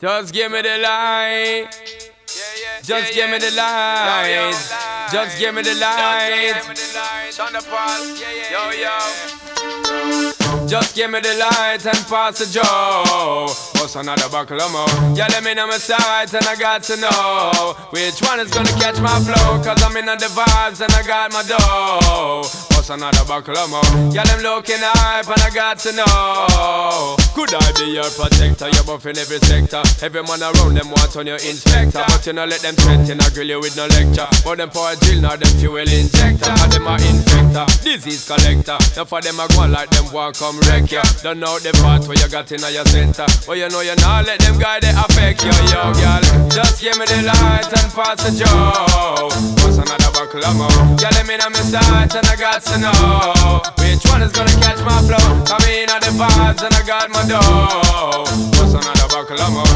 Just give me the light. Just give me the light. Just give me the light. Just give me the light and pass the Joe. What's another buckle of more? Yeah, let me know my sight and I got to know which one is gonna catch my flow. Cause I'm in the vibes and I got my dough. What's another buckle of more? Yeah, them looking hype and I got to know. Could I be your protector? You're buff in every sector. Every man around them want on your inspector. But you know let them threaten, I grill you with no lecture. But them for a drill, not them fuel injector. And them a infector, disease collector. Now for them I go on like them walk come wreck ya. Don't know the part where you got in your center. But you know you not let them guy they affect you, yo girl. Just give me the light and pass the Joe. What's another buckle of more? Yeah, let me know my sight and I got to know which one is gonna catch my flow. Come in on the vibes and I got my dough. What's another buckle of more?